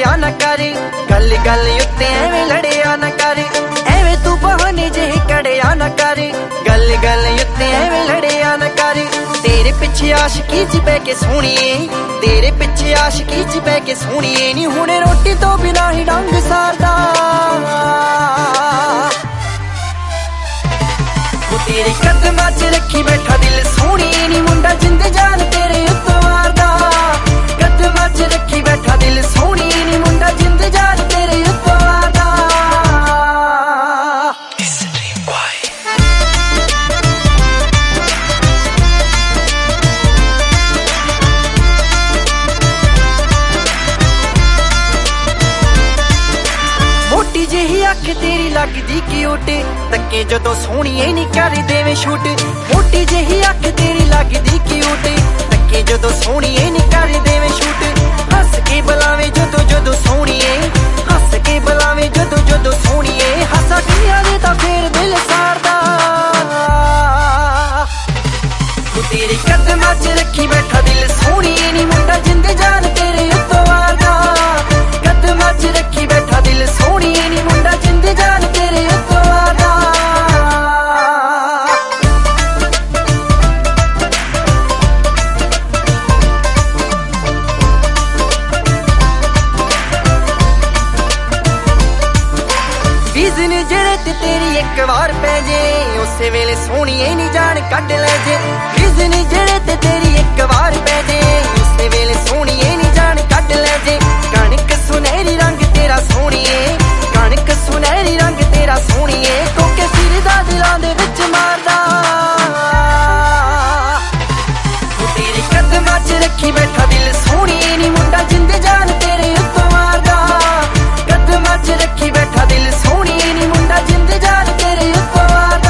लड़िया न कर, गल गल उत्ते एवें लड़िया न कर, एवें तू बहाने जेहे कड़िया न कर, गल गल उत्ते एवें लड़िया न कर। तेरे पिछे आशिकी च बह के सोहणीए, तेरे पिछे आशिकी च बह के सोहणीए, नी हुणे रोटी तो बिना ही डंग सारदा। तेरे कदमां च रखी बैठा दिल सोहणीए, नी मुंडा जिंद जान तेरे उत्तों मारदा। कदमां च रखी बैठा दिल सोहणीए, नी मुंडा जिंद जान तेरे उत्तों मारदा। मोटी जेही अख तेरी लगदी क्यूट, तके जदों सोहणीए नी कर देवे शूट। मोटी जेही अख तेरी लगदी क्यूट, तके जदों सोहणीए नी कर देवे शूट। हस के बुलावे जदों जदों सोहणीए, हस के बुलावे जदों जदों सोहणीए, हसा किया दे तां फेर दिल सारदा। तेरे कदमां च रखी बैठा दिल सोहणीए, नी मुंडा जिंद जान तेरे उत्तों मारदा। कदमां च रखी बैठा दिल सोहणीए, नी मुंडा जिंद जान तेरे उत्तों मारदा। बीजन जेड़े ते तेरी एक बार पै जे, उसे वेले सोहणीए नी जान कढ लै जे। बीजन जेड़े ते तेरी एक बार पै जे, उसे वेले सोहणीए नी जान कढ लै जे। कणक सुनहरी रंग तेरा सोहणीए, कणक सुनहरी रंग तेरा सोहणीए, कोके फिरदा दिलां दे विच मारदा। तेरे कदमां च रखी बैठा दिल सोहणीए, नी मुंडा जिंद जान तेरे उत्तों मारदा। कदमां च रखी बैठा दिल सोहणीए, नी मुंडा जिंद जान तेरे उत्तों मारदा।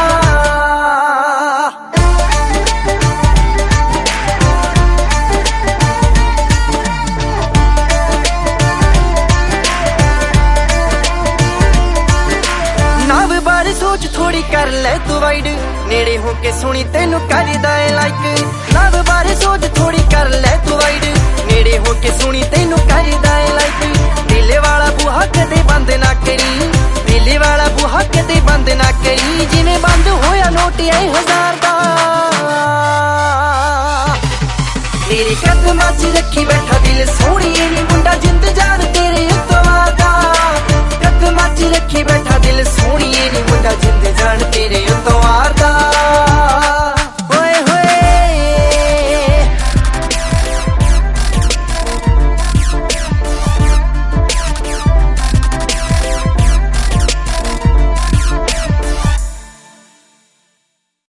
नाव बारे सोच थोड़ी कर ले तू वाइड, नेड़े होके सुनी तेनू करदा ए लाइक। नाव बारे सोच थोड़ी कर ले तू वाइड, नेड़े होके सुनी तेनू करदा ए लाइक। दिल वाला बूहा कदे बंद ना करी, दिल वाला बूहा कदे बंद ना करी, जिवें बंद होया नोट 1000 दा। तेरे कदमां च रखी बैठा